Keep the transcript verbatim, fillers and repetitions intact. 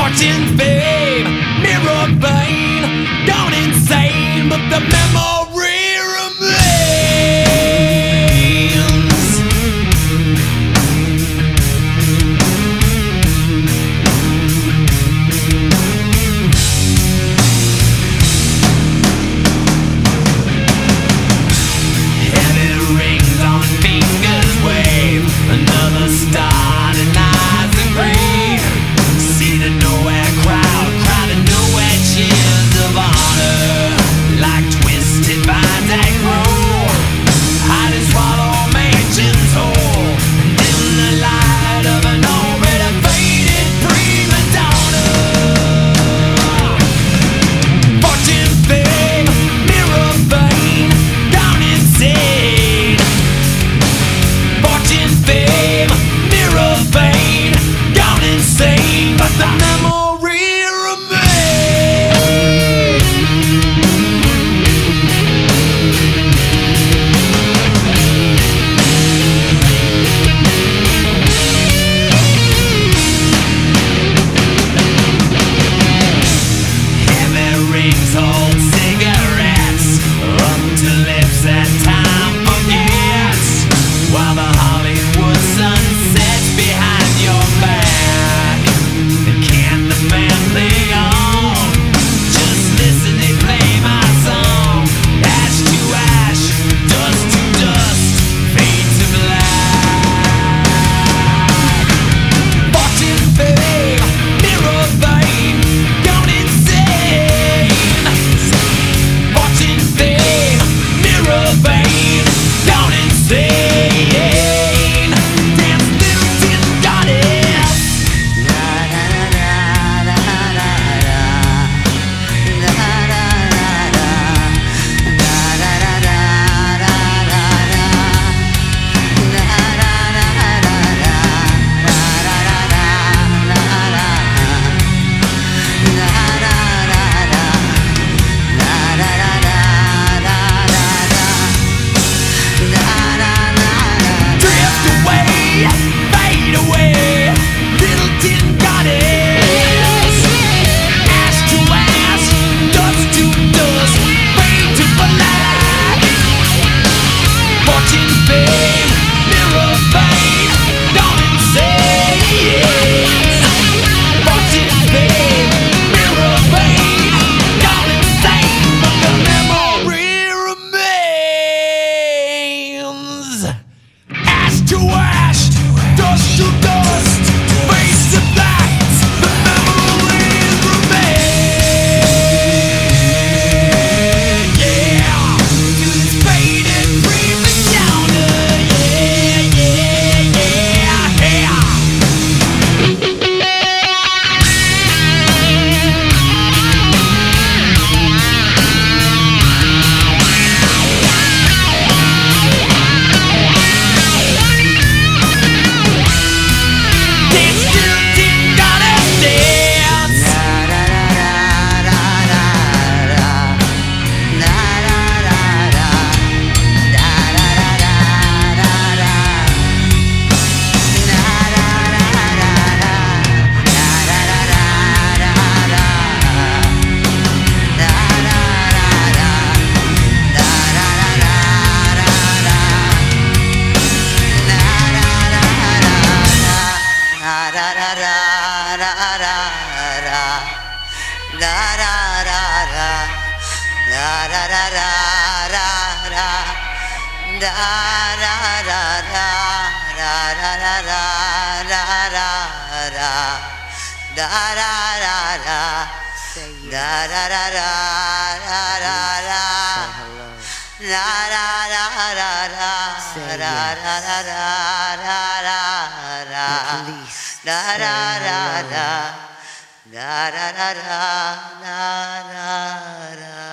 Fortune, fame, mirror vein, gone insane, but the memory remains. Heavy rings on fingers wave, another star denies the grave. See the nowhere crowd, crowded nowhere cheers of honor, like twisted vines that grow, hide and swallow mansions whole, dim the light of an already faded prima donna. Fortune, fame, mirror vein, gone insane. Fortune, fame, mirror vein, gone insane, but the memory remains. Heavy rings hold cigarettes up to lips that time forgets, while the Hollywood sun sets behind your back. And can the band play on? Just listen, they play my song. Ash to ash, dust to dust, fade to black. Fortune, fame, mirror vein, gone insane. Fortune, fame, mirror vein, gone insane. Dance, little tin goddess. Drift away, fade away, little tin goddess. Ash to ash, dust to dust, fade to black. Fortune, fame, mirror vein, gone insane. Fortune, fame, mirror vein, gone insane, but the memory remains. Ash to ash, dust to dust, face to black, the memories remain. Yeah, to this faded prima donna. Yeah, yeah, yeah, yeah. Dance, little tin goddess, dance. Da da da da da da da da.